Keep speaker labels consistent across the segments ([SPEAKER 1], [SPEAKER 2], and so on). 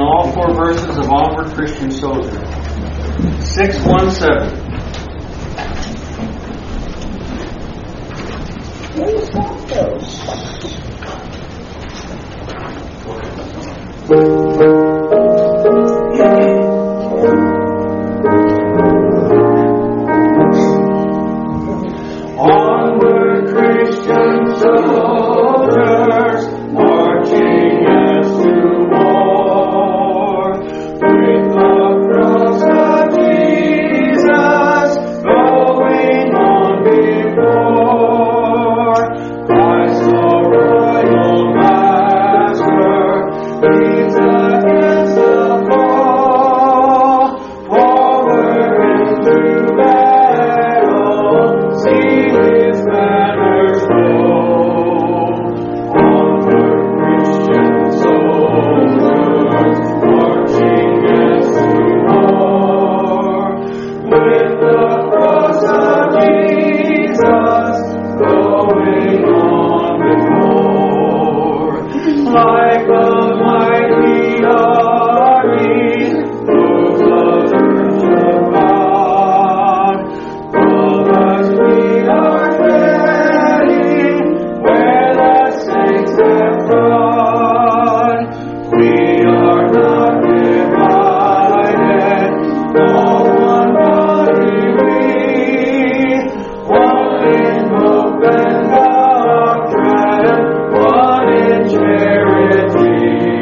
[SPEAKER 1] all 4 verses of Onward Christian Soldier. 617.
[SPEAKER 2] Where's that those?
[SPEAKER 1] Onward Christian soldiers, marching as to war, with the cross of Jesus going on before. Christ the royal master leads against the foe, forward into battle, see his banners blow. Onward Christian soldiers, marching as to war, with the cross of Jesus going on before. Like a mighty army, those of Church of God, brothers, we are treading where the saints have trod. We are not divided, all one body we, one in hope and doctrine, one in charity.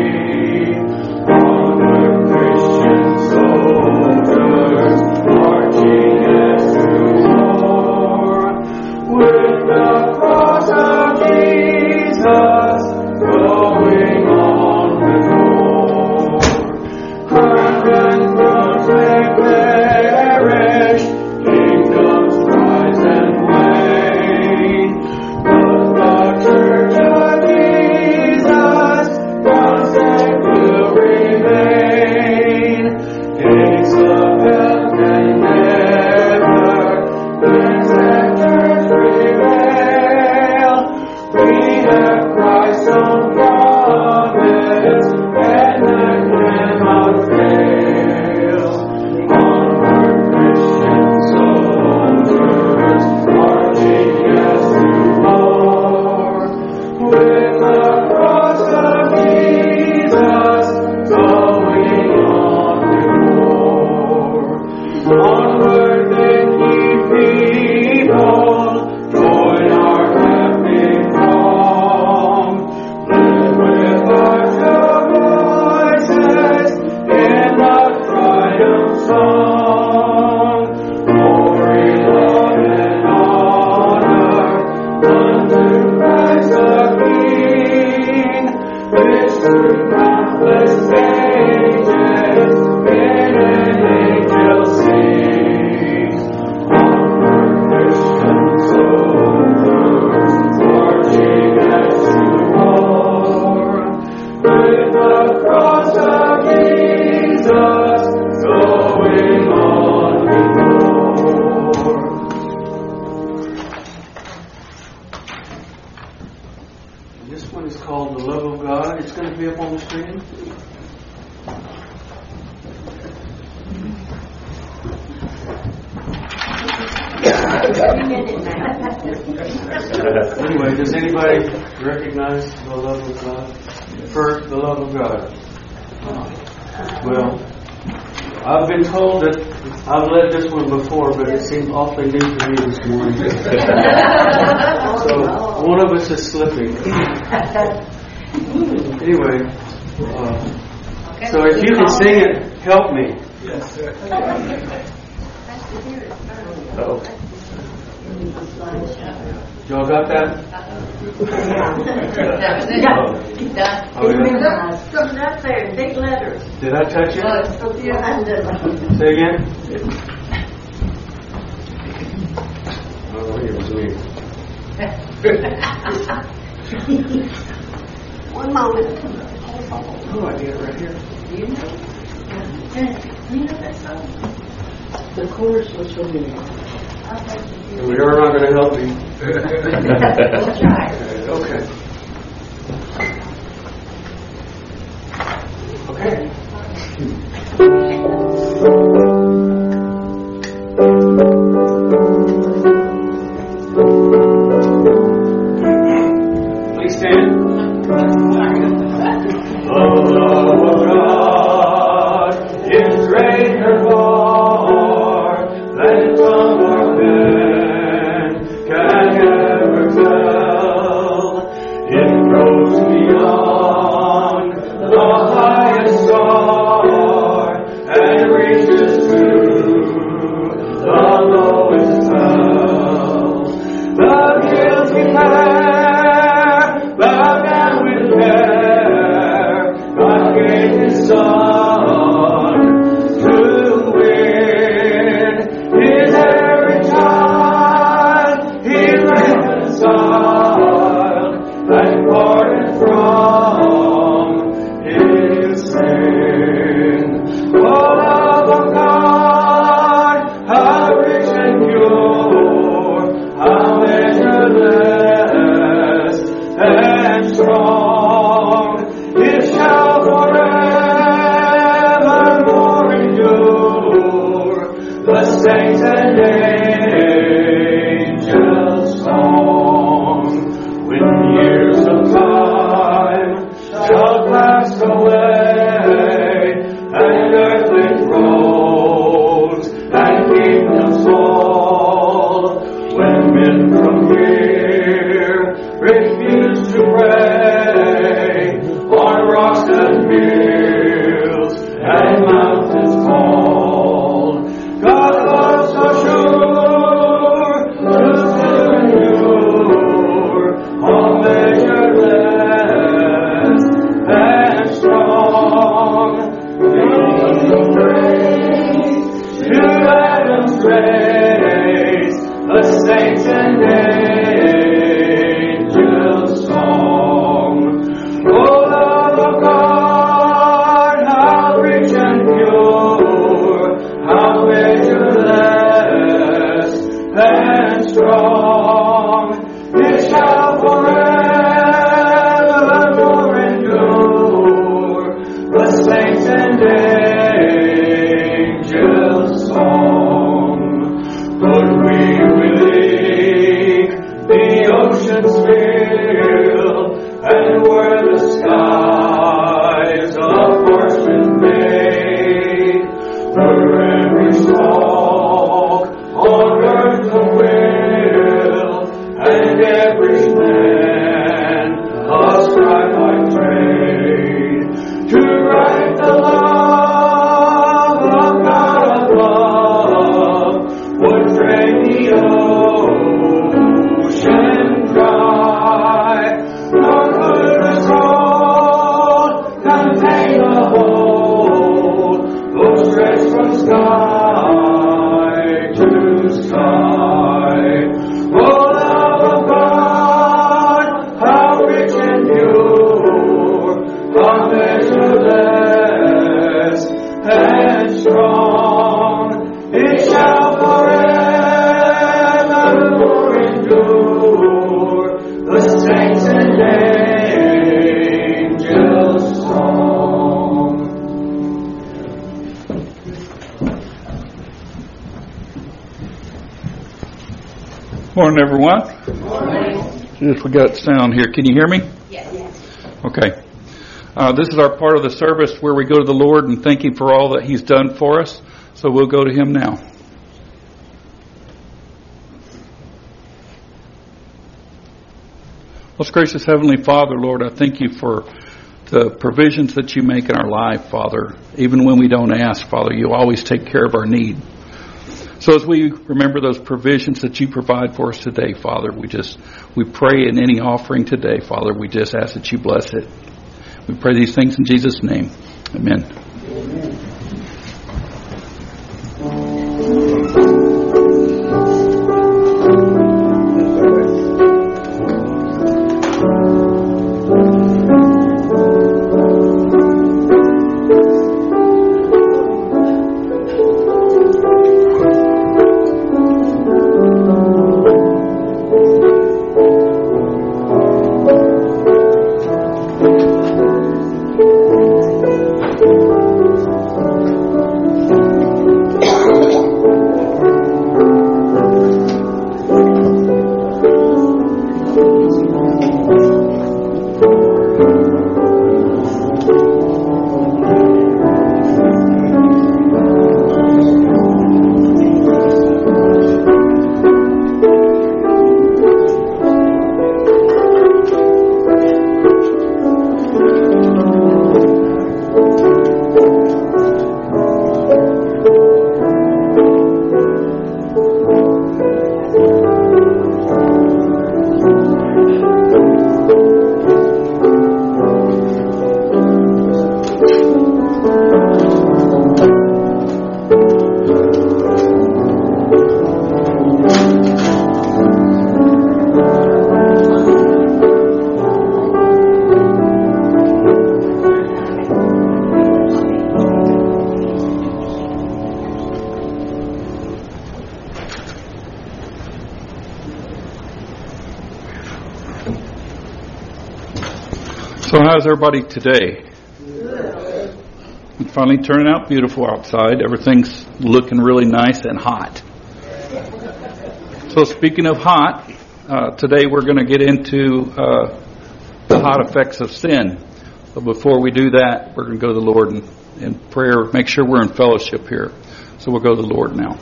[SPEAKER 1] Onward Christian soldiers, marching as to war, with the cross of Jesus going on before. Crowns and thrones may perish, kingdoms rise and wane, but the Church of Jesus constant will remain. Gates of heaven never, lands and church prevail. We have Christ's own promise, and that cannot fail. Onward Christian soldiers, marching as to war, with the cross of Jesus going on before. Onward then, ye people, join our happy throng. Live with hearts of voices in the triumph song. Glory, love, and honor unto Christ the King. This through countless ages in an angel sings. Onward Christian soldiers, marching as to war, with the cross of Jesus going on before. And this one is called The Love of God. It's going to be up on the screen. Anyway, does anybody recognize the love of God? First, the love of God. Well, I've been told that I've led this one before, but it seemed awfully new to me this morning. So one of us is slipping. Anyway, so if you can sing it, help me.
[SPEAKER 3] Yes, sir.
[SPEAKER 1] Oh. Y'all got that? Oh, yeah.
[SPEAKER 2] Something up there in big letters.
[SPEAKER 1] Did I touch it?
[SPEAKER 2] Yeah.
[SPEAKER 1] Say again? Oh, it was me.
[SPEAKER 2] One moment.
[SPEAKER 1] Oh, I get it right here.
[SPEAKER 2] Do you know? You know that song?
[SPEAKER 4] The chorus was from me.
[SPEAKER 1] We are not going to help you.
[SPEAKER 2] We'll try.
[SPEAKER 1] Okay. Okay. Please stand. The love of God is greater far than tongue or pen can ever tell. It goes beyond the highest star and reaches to the lowest hell. The guilty pair bowed down with care. God gave His Son to win His every child. He reconciled and parted from His sin. Oh, love of God, how rich and pure, how measureless and strong, it shall forevermore endure the saints and angels' song. When years of time shall pass away, and earthly thrones and kingdoms fall, when men from here refuse to pray on rocks and hills and mountains tall, God's love so sure to still endure, all measureless and strong. Sing praise to Adam's grace, the saints and angels' song. Oh, love of God, how rich and pure, how measureless and strong, it shall forevermore endure the saints and angels' song. Could we relieve the oceans fill, and were the skies of parchment made, were every stalk on earth a will, and every man a scribe by trade, to write the love of God above, would drain the ocean dry, nor could the scroll contain the whole, though stretched from sky to sky. Oh, love of God, how rich and pure, how measureless and strong, it shall forevermore endure the saints and angels' song.
[SPEAKER 3] Morning, everyone. If we got sound here, can you hear me?
[SPEAKER 2] Yes.
[SPEAKER 3] Okay. This is our part of the service where we go to the Lord and thank Him for all that He's done for us. So we'll go to Him now. Most gracious Heavenly Father, Lord, I thank You for the provisions that You make in our life, Father. Even when we don't ask, Father, You always take care of our need. So as we remember those provisions that You provide for us today, Father, we pray in any offering today, Father, we just ask that You bless it. We pray these things in Jesus' name. Amen.
[SPEAKER 5] Thank you.
[SPEAKER 3] So how's everybody today? It's finally turning out beautiful outside. Everything's looking really nice and hot. So speaking of hot, today we're going to get into the hot effects of sin. But before we do that, we're going to go to the Lord in prayer, make sure we're in fellowship here. So we'll go to the Lord now.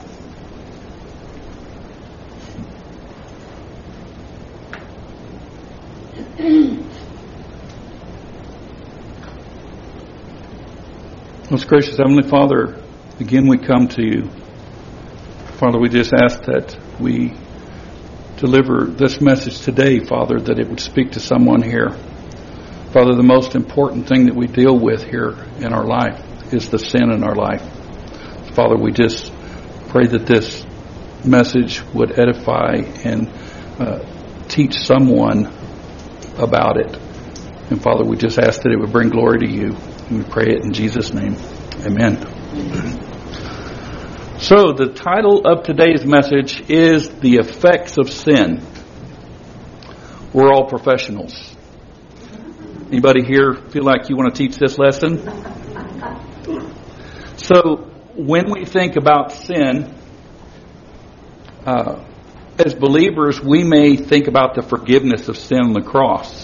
[SPEAKER 3] Most gracious Heavenly Father, again we come to you. Father, we just ask that we deliver this message today, Father, that it would speak to someone here. Father, the most important thing that we deal with here in our life is the sin in our life. Father, we just pray that this message would edify and teach someone about it. And Father, we just ask that it would bring glory to you. And we pray it in Jesus' name. Amen. So the title of today's message is The Effects of Sin. We're all professionals. Anybody here feel like you want to teach this lesson? So when we think about sin, as believers, we may think about the forgiveness of sin on the cross.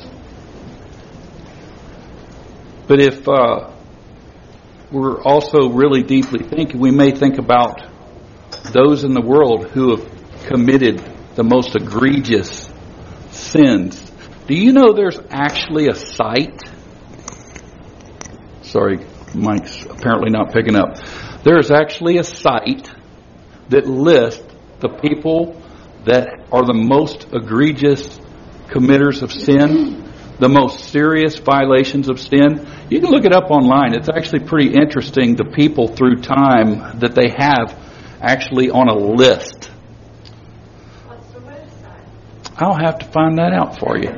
[SPEAKER 3] But if we're also really deeply thinking, we may think about those in the world who have committed the most egregious sins. Do you know there's actually a site? Sorry, Mike's apparently not picking up. There's actually a site that lists the people that are the most egregious committers of sin, the most serious violations of sin. You can look it up online. It's actually pretty interesting, the people through time that they have actually on a list.
[SPEAKER 2] What's the website?
[SPEAKER 3] I'll have to find that out for you.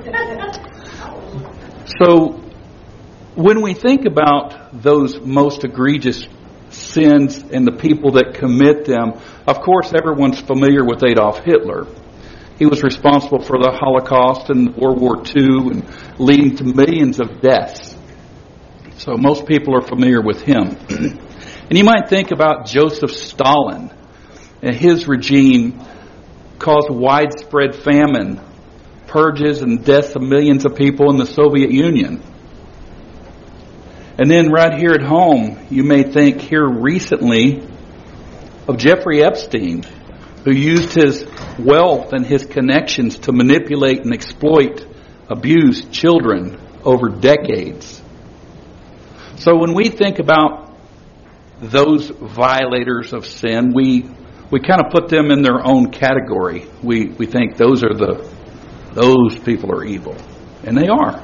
[SPEAKER 3] So, when we think about those most egregious sins and the people that commit them, of course everyone's familiar with Adolf Hitler. He was responsible for the Holocaust and World War II and leading to millions of deaths. So most people are familiar with him. And you might think about Joseph Stalin. And his regime caused widespread famine, purges, and deaths of millions of people in the Soviet Union. And then right here at home, you may think here recently of Jeffrey Epstein, who used his wealth and his connections to manipulate and exploit, abuse children over decades. So when we think about those violators of sin, we kind of put them in their own category. We think those people are evil. And they are.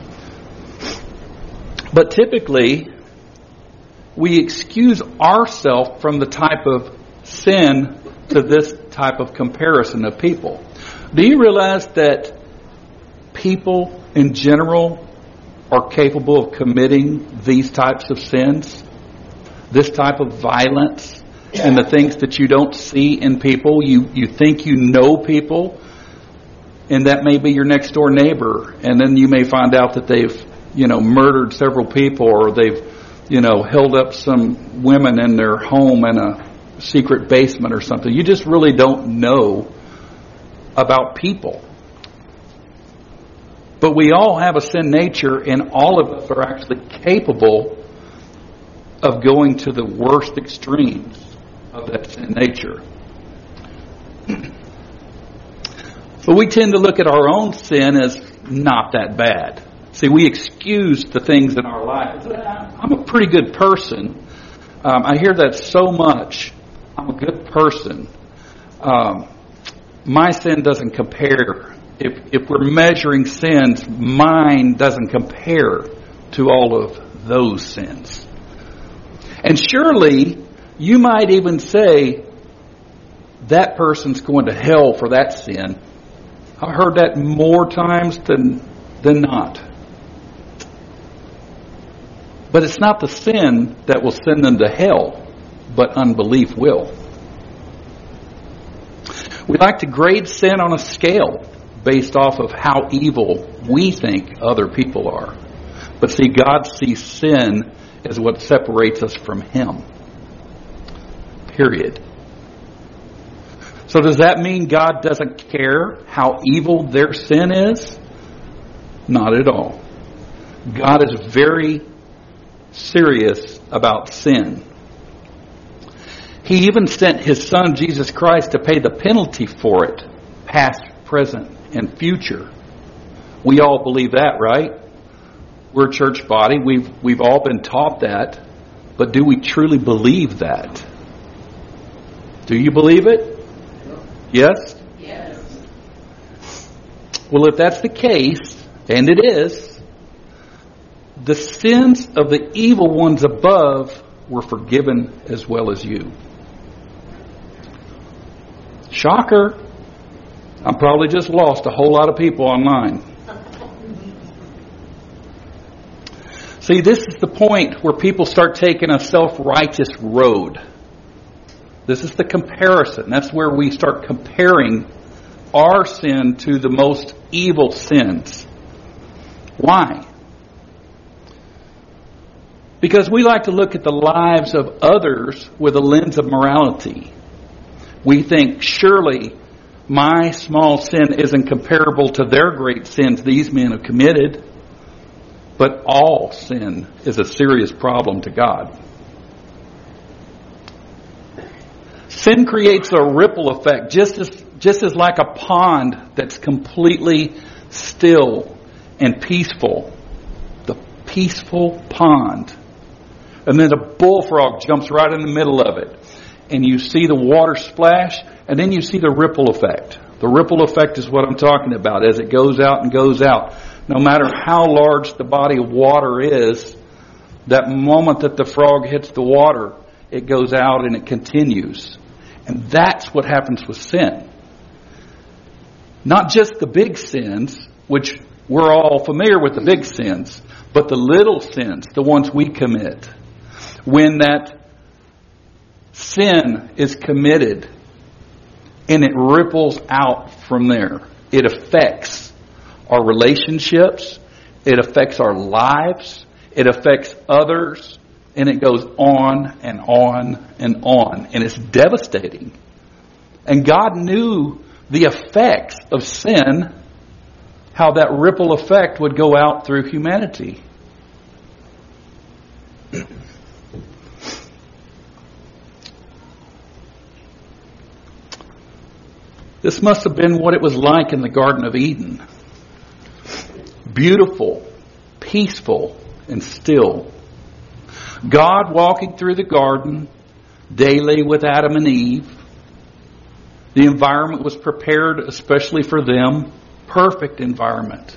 [SPEAKER 3] But typically, we excuse ourselves from the type of sin to this type of comparison of people. Do you realize that people in general are capable of committing these types of sins? This type of violence and the things that you don't see in people. You think you know people, and that may be your next door neighbor, and then you may find out that they've murdered several people, or they've held up some women in their home in a secret basement or something. You just really don't know about people. But we all have a sin nature, and all of us are actually capable of going to the worst extremes of that sin nature. But we tend to look at our own sin as not that bad. See, we excuse the things in our life. I'm a pretty good person. I hear that so much. I'm a good person. My sin doesn't compare. If we're measuring sins, mine doesn't compare to all of those sins. And surely, you might even say, that person's going to hell for that sin. I've heard that more times than not. But it's not the sin that will send them to hell, but unbelief will. We like to grade sin on a scale based off of how evil we think other people are. But see, God sees sin as what separates us from Him. Period. So does that mean God doesn't care how evil their sin is? Not at all. God is very serious about sin. He even sent His Son, Jesus Christ, to pay the penalty for it, past, present, and future. We all believe that, right? We're a church body. We've all been taught that. But do we truly believe that? Do you believe it? Yes?
[SPEAKER 2] Yes.
[SPEAKER 3] Well, if that's the case, and it is, the sins of the evil ones above were forgiven as well as you. Shocker. I'm probably just lost a whole lot of people online. See, this is the point where people start taking a self-righteous road. This is the comparison. That's where we start comparing our sin to the most evil sins. Why? Because we like to look at the lives of others with a lens of morality. We think, surely my small sin isn't comparable to their great sins these men have committed. But all sin is a serious problem to God. Sin creates a ripple effect, just as like a pond that's completely still and peaceful. The peaceful pond. And then a bullfrog jumps right in the middle of it. And you see the water splash, and then you see the ripple effect. The ripple effect is what I'm talking about as it goes out and goes out. No matter how large the body of water is, that moment that the frog hits the water, it goes out and it continues. And that's what happens with sin. Not just the big sins, which we're all familiar with the big sins, but the little sins, the ones we commit. When that sin is committed and it ripples out from there, it affects our relationships, it affects our lives, it affects others, and it goes on and on and on. And it's devastating. And God knew the effects of sin, how that ripple effect would go out through humanity. This must have been what it was like in the Garden of Eden. Beautiful, peaceful, and still. God walking through the garden daily with Adam and Eve. The environment was prepared especially for them. Perfect environment.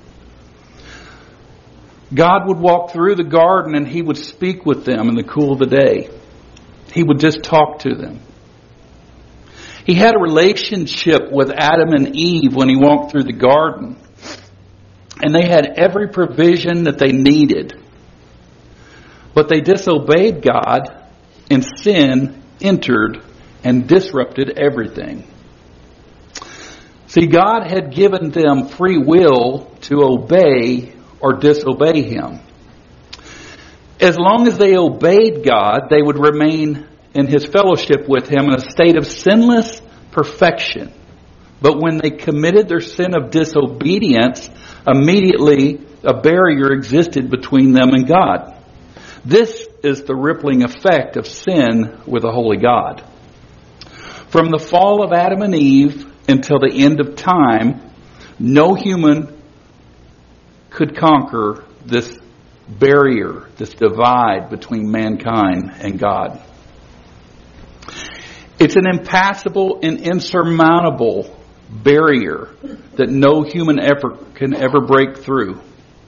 [SPEAKER 3] God would walk through the garden and He would speak with them in the cool of the day. He would just talk to them. He had a relationship with Adam and Eve when He walked through the garden. And they had every provision that they needed. But they disobeyed God, and sin entered and disrupted everything. See, God had given them free will to obey or disobey Him. As long as they obeyed God, they would remain in His fellowship with Him in a state of sinless perfection. But when they committed their sin of disobedience, immediately a barrier existed between them and God. This is the rippling effect of sin with a holy God. From the fall of Adam and Eve until the end of time, no human could conquer this barrier, this divide between mankind and God. It's an impassable and insurmountable barrier that no human effort can ever break through.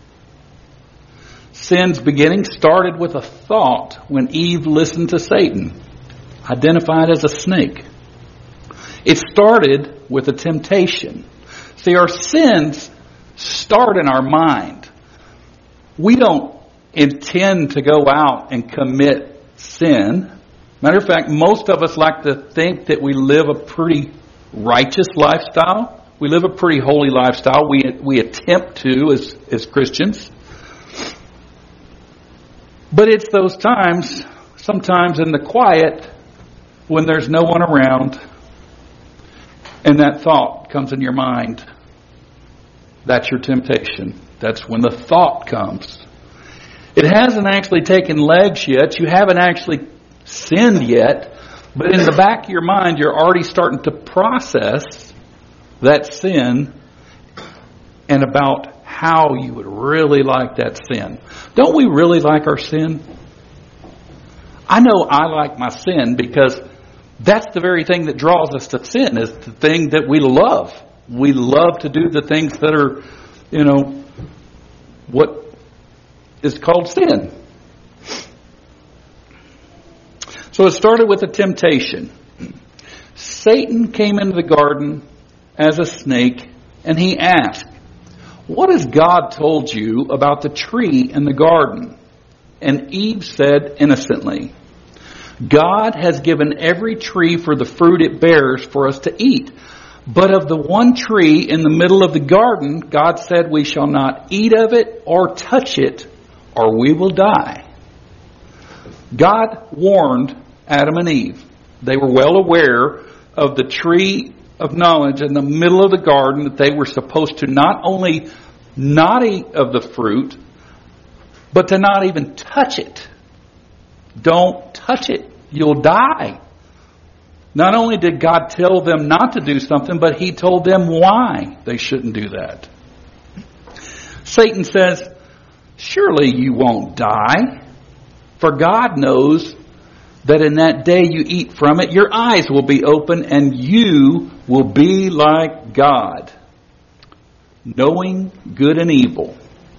[SPEAKER 3] Sin's beginning started with a thought when Eve listened to Satan, identified as a snake. It started with a temptation. See, our sins start in our mind. We don't intend to go out and commit sin. Matter of fact, most of us like to think that we live a pretty righteous lifestyle. We live a pretty holy lifestyle. We attempt to as Christians. But it's those times, sometimes in the quiet, when there's no one around, and that thought comes in your mind. That's your temptation. That's when the thought comes. It hasn't actually taken legs yet. You haven't actually sinned yet. But in the back of your mind, you're already starting to process that sin and about how you would really like that sin. Don't we really like our sin? I know I like my sin because that's the very thing that draws us to sin, is the thing that we love. We love to do the things that are, what is called sin. So it started with a temptation. Satan came into the garden as a snake, and he asked, "What has God told you about the tree in the garden?" And Eve said innocently, "God has given every tree for the fruit it bears for us to eat. But of the one tree in the middle of the garden, God said we shall not eat of it or touch it, or we will die." God warned Adam and Eve. They were well aware of the tree of knowledge in the middle of the garden, that they were supposed to not only not eat of the fruit, but to not even touch it. Don't touch it. You'll die. Not only did God tell them not to do something, but He told them why they shouldn't do that. Satan says, "Surely you won't die, for God knows that in that day you eat from it, your eyes will be open and you will be like God, knowing good and evil."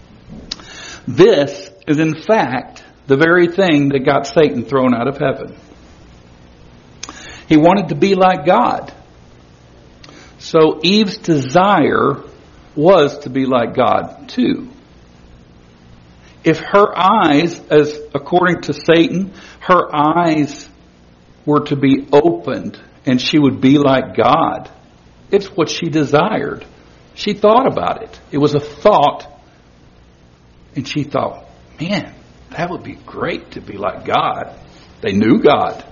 [SPEAKER 3] This is in fact the very thing that got Satan thrown out of heaven. He wanted to be like God. So Eve's desire was to be like God too. If her eyes, as according to Satan, her eyes were to be opened and she would be like God, it's what she desired. She thought about it. It was a thought. And she thought, man, that would be great to be like God. They knew God.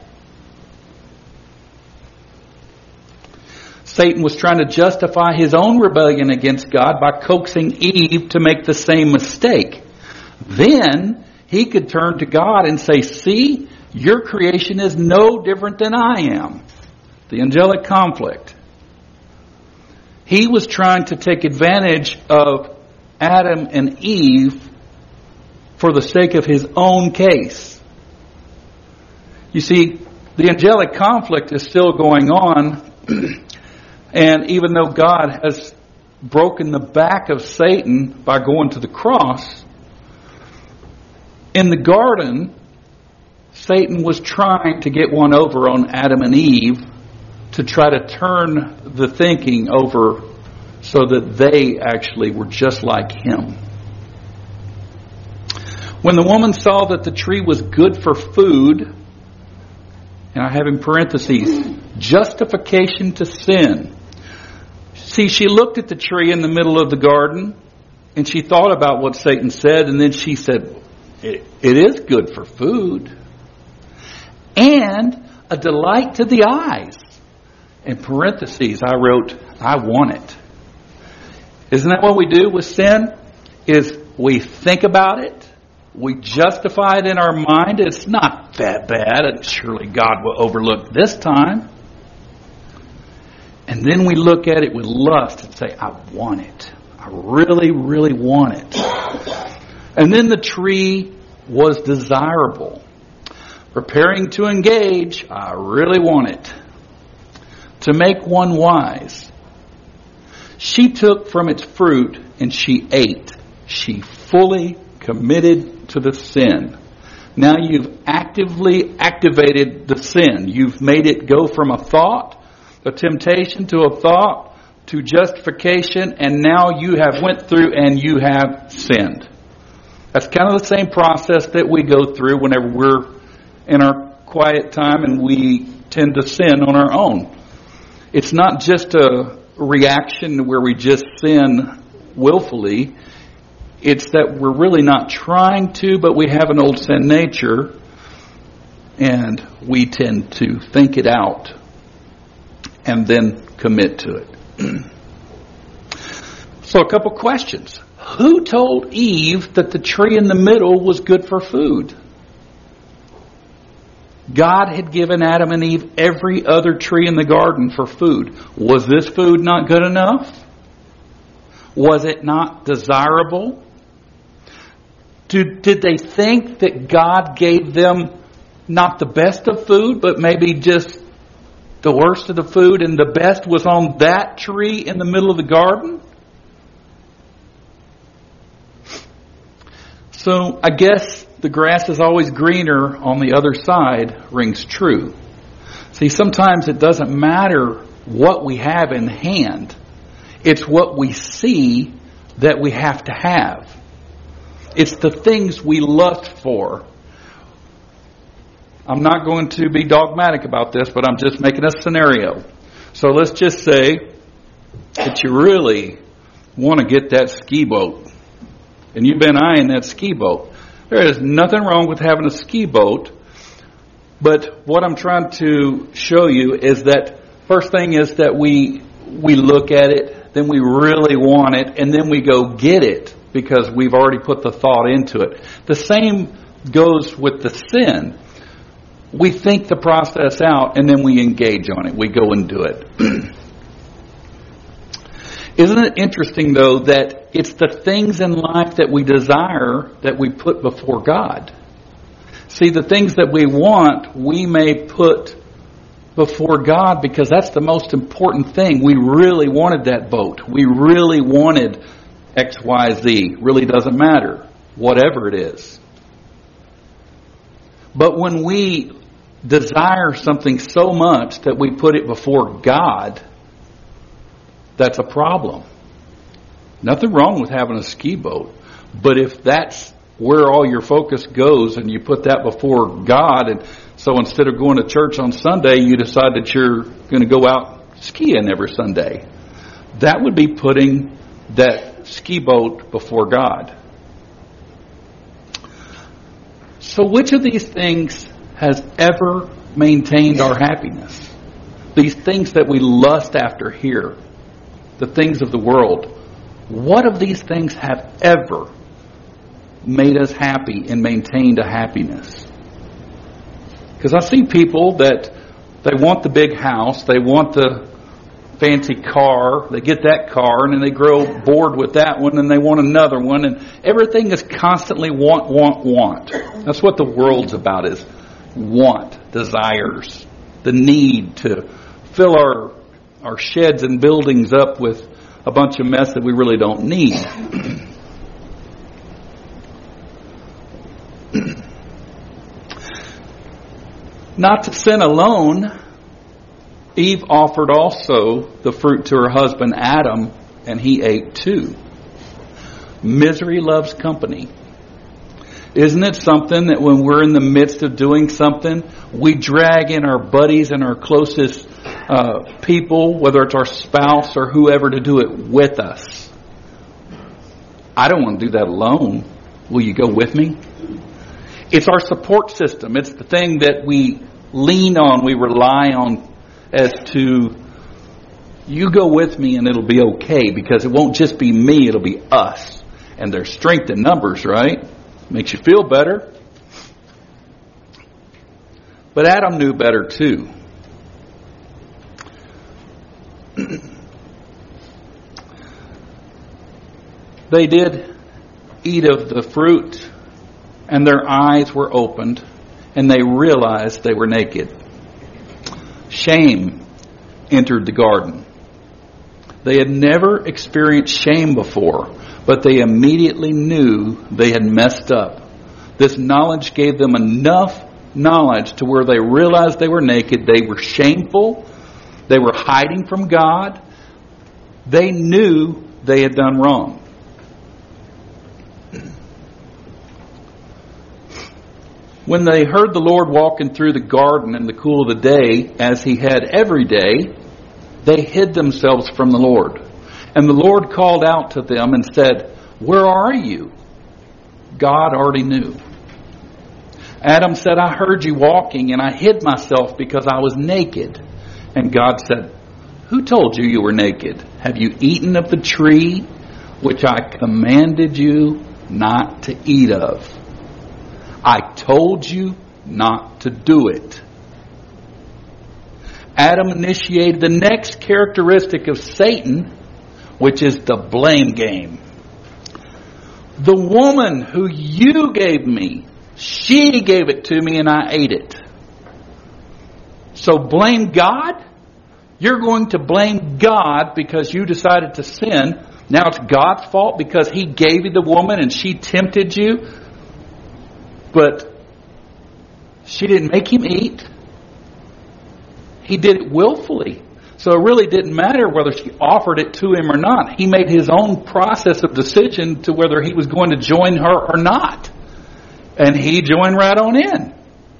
[SPEAKER 3] Satan was trying to justify his own rebellion against God by coaxing Eve to make the same mistake. Then he could turn to God and say, "See, your creation is no different than I am." The angelic conflict. He was trying to take advantage of Adam and Eve for the sake of his own case. You see, the angelic conflict is still going on. And even though God has broken the back of Satan by going to the cross, in the garden, Satan was trying to get one over on Adam and Eve to try to turn the thinking over so that they actually were just like him. When the woman saw that the tree was good for food, and I have in parentheses, justification to sin. See, she looked at the tree in the middle of the garden, and she thought about what Satan said, and then she said, it is good for food, and a delight to the eyes. In parentheses, I wrote, I want it. Isn't that what we do with sin? Is we think about it, we justify it in our mind. It's not that bad, and surely God will overlook this time. And then we look at it with lust and say, I want it. I really, really want it. And then the tree was desirable. Preparing to engage, I really want it. To make one wise. She took from its fruit and she ate. She fully committed to the sin. Now you've actively activated the sin. You've made it go from a thought, a temptation, to a thought, to justification, and now you have went through and you have sinned. That's kind of the same process that we go through whenever we're in our quiet time and we tend to sin on our own. It's not just a reaction where we just sin willfully. It's that we're really not trying to, but we have an old sin nature, and we tend to think it out and then commit to it. So a couple questions. Who told Eve that the tree in the middle was good for food? God had given Adam and Eve every other tree in the garden for food. Was this food not good enough? Was it not desirable? Did they think that God gave them not the best of food, but maybe just the worst of the food, and the best was on that tree in the middle of the garden? So I guess the grass is always greener on the other side rings true. See, sometimes it doesn't matter what we have in hand. It's what we see that we have to have. It's the things we lust for. I'm not going to be dogmatic about this, but I'm just making a scenario. So let's just say that you really want to get that ski boat. And you've been eyeing that ski boat. There is nothing wrong with having a ski boat. But what I'm trying to show you is that first thing is that we look at it, then we really want it, and then we go get it because we've already put the thought into it. The same goes with the sin. We think the process out and then we engage on it. We go and do it. Isn't it interesting, though, that it's the things in life that we desire that we put before God? See, the things that we want, we may put before God because that's the most important thing. We really wanted that boat. We really wanted X, Y, Z. Really doesn't matter. Whatever it is. But when we desire something so much that we put it before God, that's a problem. Nothing wrong with having a ski boat. But if that's where all your focus goes and you put that before God, and so instead of going to church on Sunday, you decide that you're going to go out skiing every Sunday, that would be putting that ski boat before God. So which of these things has ever maintained our happiness? These things that we lust after here, the things of the world. What of these things have ever made us happy and maintained a happiness? Because I see people that they want the big house, they want the fancy car, they get that car, and then they grow bored with that one, and they want another one, and everything is constantly want. That's what the world's about, is want, desires, the need to fill our sheds and buildings up with a bunch of mess that we really don't need. Not to sin alone, Eve offered also the fruit to her husband Adam, and he ate too. Misery loves company. Isn't it something that when we're in the midst of doing something, we drag in our buddies and our closest people, whether it's our spouse or whoever, to do it with us? I don't want to do that alone. Will you go with me? It's our support system. It's the thing that we lean on, we rely on, as to, you go with me and it'll be okay, because it won't just be me, it'll be us. And there's strength in numbers, right? Makes you feel better. But Adam knew better too. They did eat of the fruit, and their eyes were opened, and they realized they were naked. Shame entered the garden. They had never experienced shame before, but they immediately knew they had messed up. This knowledge gave them enough knowledge to where they realized they were naked. They were shameful. They were hiding from God. They knew they had done wrong. When they heard the Lord walking through the garden in the cool of the day, as he had every day, they hid themselves from the Lord. And the Lord called out to them and said, Where are you? God already knew. Adam said, I heard you walking and I hid myself because I was naked. And God said, who told you you were naked? Have you eaten of the tree which I commanded you not to eat of? I told you not to do it. Adam initiated the next characteristic of Satan, which is the blame game. The woman who you gave me, she gave it to me and I ate it. So blame God? You're going to blame God because you decided to sin. Now it's God's fault because He gave you the woman and she tempted you. But she didn't make him eat. He did it willfully. So it really didn't matter whether she offered it to him or not. He made his own process of decision to whether he was going to join her or not. And he joined right on in.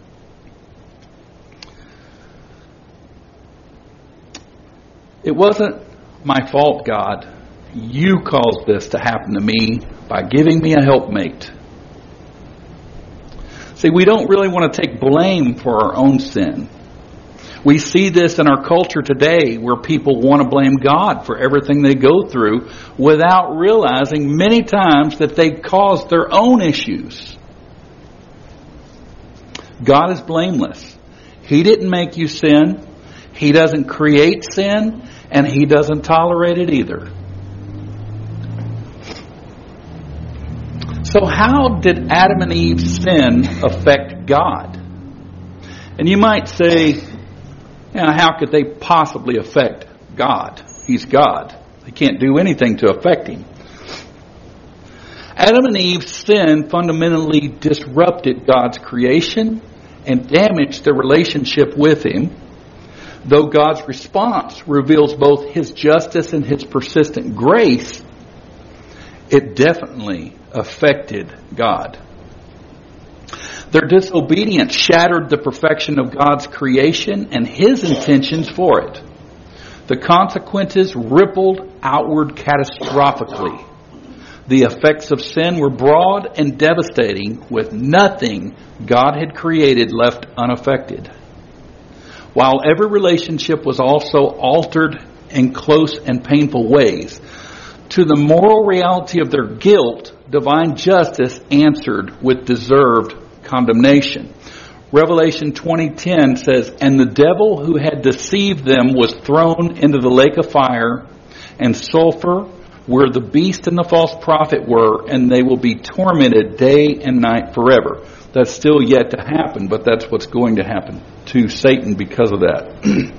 [SPEAKER 3] It wasn't my fault, God. You caused this to happen to me by giving me a helpmate. See, we don't really want to take blame for our own sin. We see this in our culture today where people want to blame God for everything they go through without realizing many times that they caused their own issues. God is blameless. He didn't make you sin. He doesn't create sin, and He doesn't tolerate it either. So how did Adam and Eve's sin affect God? And you might say, how could they possibly affect God? He's God. They can't do anything to affect Him. Adam and Eve's sin fundamentally disrupted God's creation and damaged their relationship with Him. Though God's response reveals both His justice and His persistent grace, it definitely affected God. Their disobedience shattered the perfection of God's creation and His intentions for it. The consequences rippled outward catastrophically. The effects of sin were broad and devastating, with nothing God had created left unaffected. While every relationship was also altered in close and painful ways, to the moral reality of their guilt, divine justice answered with deserved condemnation. Revelation 20:10 says, "And the devil who had deceived them was thrown into the lake of fire and sulfur, where the beast and the false prophet were, and they will be tormented day and night forever." That's still yet to happen, but that's what's going to happen to Satan because of that.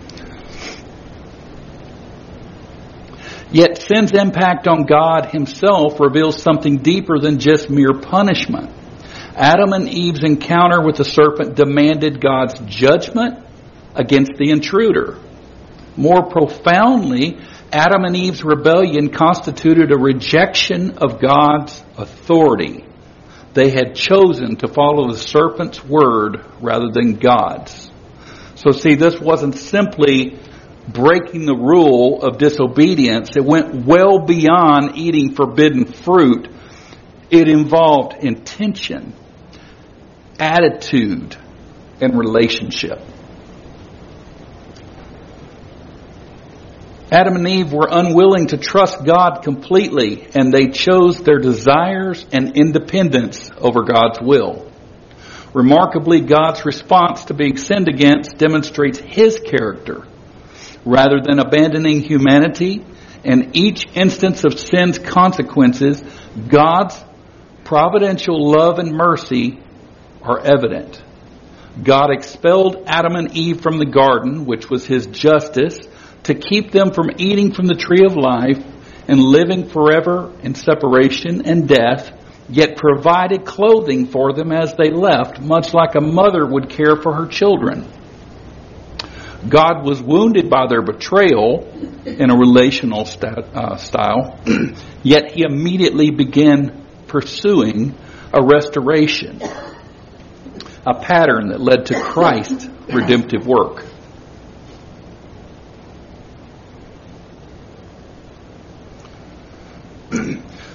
[SPEAKER 3] Yet sin's impact on God Himself reveals something deeper than just mere punishment. Adam and Eve's encounter with the serpent demanded God's judgment against the intruder. More profoundly, Adam and Eve's rebellion constituted a rejection of God's authority. They had chosen to follow the serpent's word rather than God's. So see, this wasn't simply breaking the rule of disobedience. It went well beyond eating forbidden fruit. It involved intention, attitude, and relationship. Adam and Eve were unwilling to trust God completely, and they chose their desires and independence over God's will. Remarkably, God's response to being sinned against demonstrates His character. Rather than abandoning humanity and each instance of sin's consequences, God's providential love and mercy are evident. God expelled Adam and Eve from the garden, which was His justice, to keep them from eating from the tree of life and living forever in separation and death, yet provided clothing for them as they left, much like a mother would care for her children. God was wounded by their betrayal in a relational style, yet He immediately began pursuing a restoration, a pattern that led to Christ's redemptive work.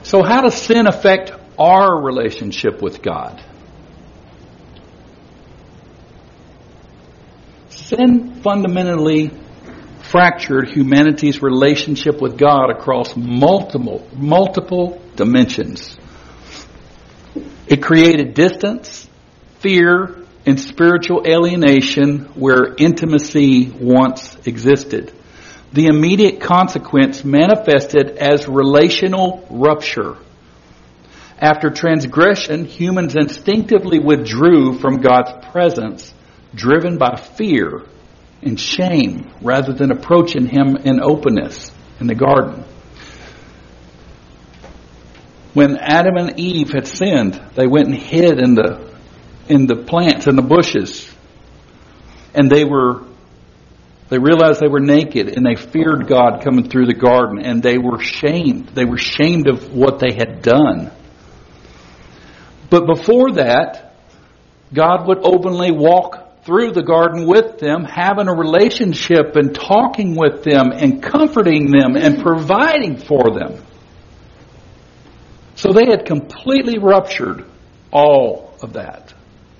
[SPEAKER 3] So how does sin affect our relationship with God? Sin fundamentally fractured humanity's relationship with God across multiple dimensions. It created distance, fear, and spiritual alienation where intimacy once existed. The immediate consequence manifested as relational rupture. After transgression, humans instinctively withdrew from God's presence, driven by fear and shame, rather than approaching Him in openness in the garden. When Adam and Eve had sinned, they went and hid in the plants and the bushes, and they realized they were naked, and they feared God coming through the garden, and they were shamed. They were shamed of what they had done. But before that, God would openly walk through the garden with them, having a relationship and talking with them and comforting them and providing for them. So they had completely ruptured all of that.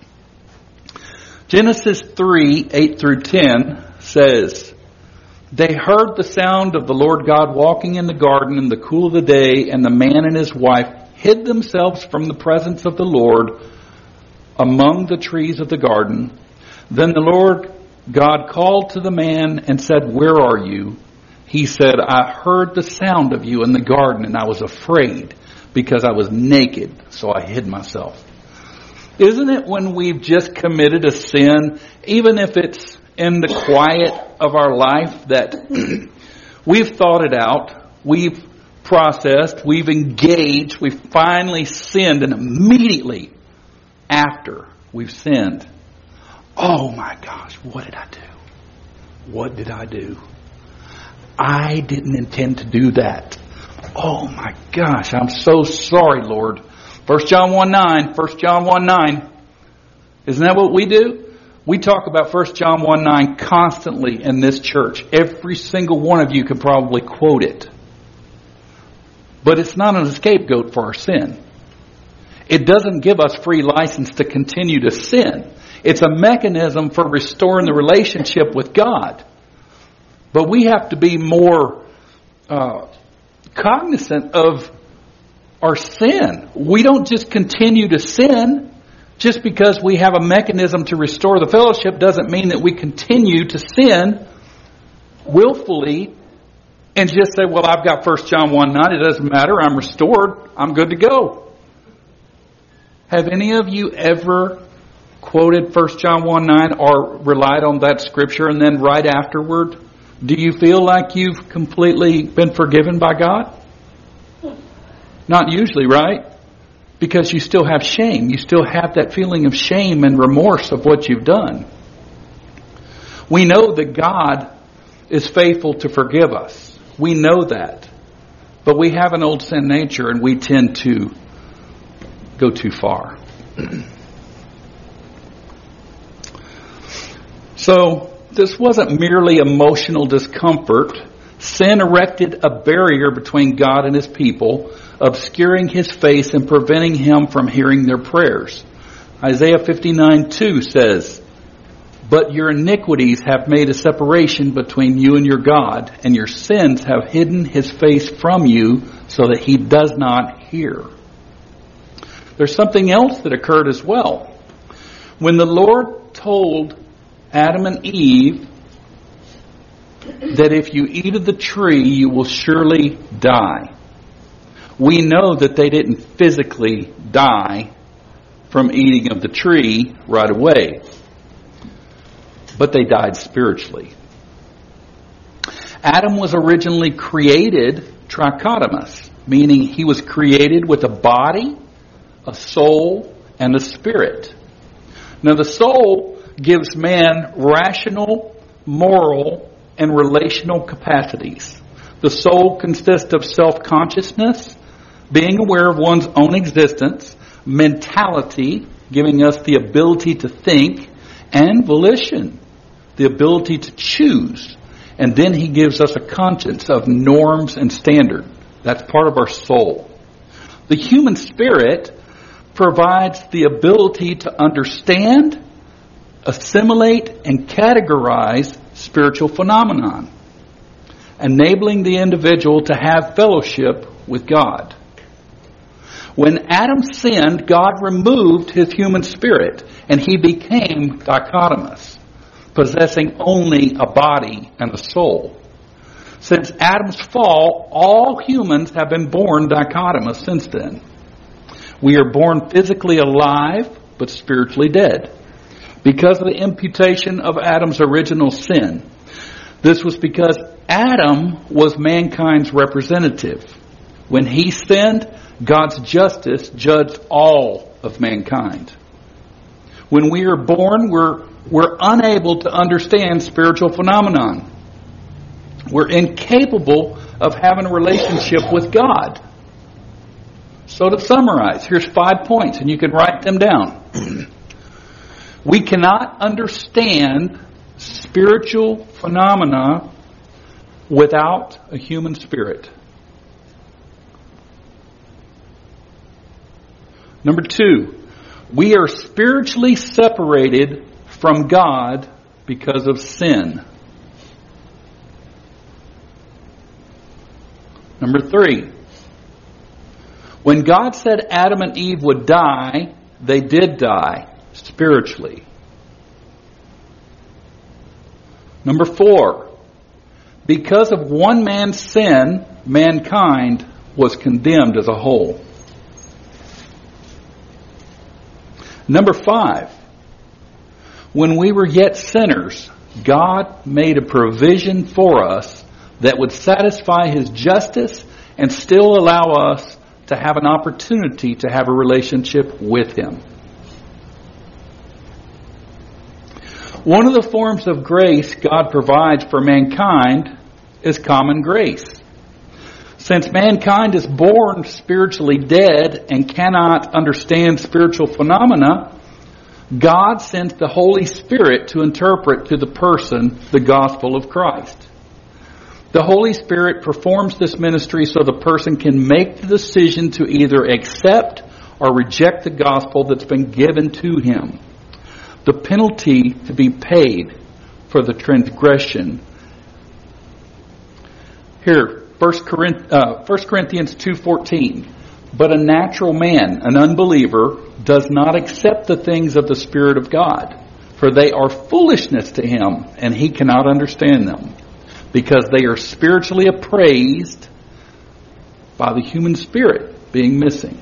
[SPEAKER 3] Genesis 3, 8 through 10 says, "They heard the sound of the Lord God walking in the garden in the cool of the day, and the man and his wife hid themselves from the presence of the Lord among the trees of the garden. Then the Lord God called to the man and said, 'Where are you?' He said, 'I heard the sound of you in the garden, and I was afraid because I was naked, so I hid myself.'" Isn't it when we've just committed a sin, even if it's in the quiet of our life, that we've thought it out, we've processed, we've engaged, we've finally sinned, and immediately after we've sinned, oh my gosh, what did I do? What did I do? I didn't intend to do that. Oh my gosh, I'm so sorry, Lord. 1 John 1:9, 1 John 1:9. Isn't that what we do? We talk about 1 John 1:9 constantly in this church. Every single one of you could probably quote it. But it's not an scapegoat for our sin. It doesn't give us free license to continue to sin. It's a mechanism for restoring the relationship with God. But we have to be more cognizant of our sin. We don't just continue to sin. Just because we have a mechanism to restore the fellowship doesn't mean that we continue to sin willfully and just say, well, I've got 1 John 1:9. It doesn't matter. I'm restored. I'm good to go. Have any of you ever quoted 1 John 1:9 or relied on that scripture and then right afterward, do you feel like you've completely been forgiven by God? Not usually, right? Because you still have shame. You still have that feeling of shame and remorse of what you've done. We know that God is faithful to forgive us. We know that. But we have an old sin nature and we tend to go too far. So, this wasn't merely emotional discomfort. Sin erected a barrier between God and His people, obscuring His face and preventing Him from hearing their prayers. Isaiah 59:2 says, "But your iniquities have made a separation between you and your God, and your sins have hidden His face from you so that He does not hear." There's something else that occurred as well. When the Lord told Adam and Eve that if you eat of the tree, you will surely die, we know that they didn't physically die from eating of the tree right away, but they died spiritually. Adam was originally created trichotomous, meaning he was created with a body, a soul, and a spirit. Now the soul gives man rational, moral, and relational capacities. The soul consists of self-consciousness, being aware of one's own existence, mentality, giving us the ability to think, and volition, the ability to choose. And then he gives us a conscience of norms and standard. That's part of our soul. The human spirit provides the ability to understand, assimilate, and categorize spiritual phenomenon, enabling the individual to have fellowship with God. When Adam sinned, God removed his human spirit, and he became dichotomous, possessing only a body and a soul. Since Adam's fall, all humans have been born dichotomous since then. We are born physically alive, but spiritually dead, because of the imputation of Adam's original sin. This was because Adam was mankind's representative. When he sinned, God's justice judged all of mankind. When we are born, we're unable to understand spiritual phenomenon. We're incapable of having a relationship with God. So to summarize, here's 5 points, and you can write them down. We cannot understand spiritual phenomena without a human spirit. Number 2, we are spiritually separated from God because of sin. Number 3, when God said Adam and Eve would die, they did die spiritually. Number 4, because of one man's sin, mankind was condemned as a whole. Number 5, when we were yet sinners, God made a provision for us that would satisfy His justice and still allow us to have an opportunity to have a relationship with Him. One of the forms of grace God provides for mankind is common grace. Since mankind is born spiritually dead and cannot understand spiritual phenomena, God sends the Holy Spirit to interpret to the person the gospel of Christ. The Holy Spirit performs this ministry so the person can make the decision to either accept or reject the gospel that's been given to him. The penalty to be paid for the transgression. Here, 1 Corinthians 2:14. But a natural man, an unbeliever, does not accept the things of the Spirit of God, for they are foolishness to him, and he cannot understand them, because they are spiritually appraised by the human spirit being missing.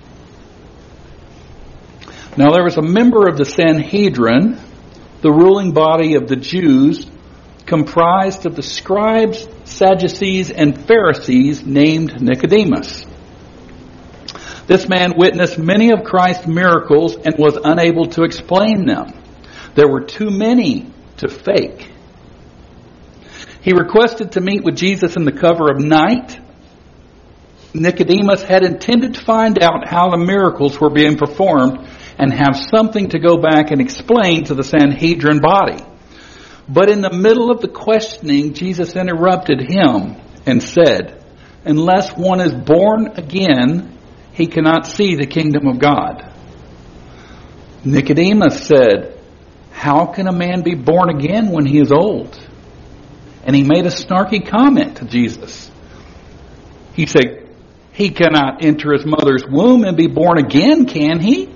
[SPEAKER 3] Now there was a member of the Sanhedrin, the ruling body of the Jews, comprised of the scribes, Sadducees, and Pharisees, named Nicodemus. This man witnessed many of Christ's miracles and was unable to explain them. There were too many to fake. He requested to meet with Jesus in the cover of night. Nicodemus had intended to find out how the miracles were being performed and have something to go back and explain to the Sanhedrin body. But in the middle of the questioning, Jesus interrupted him and said, "Unless one is born again, he cannot see the kingdom of God." Nicodemus said, "How can a man be born again when he is old?" And he made a snarky comment to Jesus. He said, "He cannot enter his mother's womb and be born again, can he?"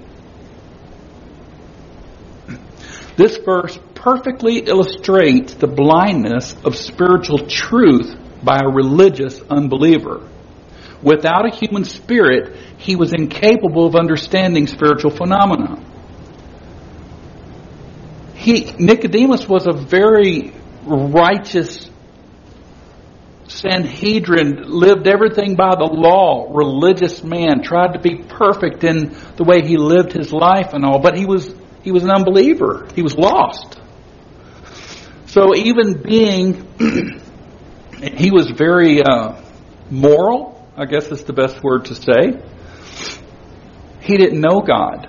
[SPEAKER 3] This verse perfectly illustrates the blindness of spiritual truth by a religious unbeliever. Without a human spirit, he was incapable of understanding spiritual phenomena. Nicodemus was a very righteous Sanhedrin, lived everything by the law, religious man, tried to be perfect in the way he lived his life and all, but he was an unbeliever. He was lost. So even being, he was very moral, I guess is the best word to say. He didn't know God.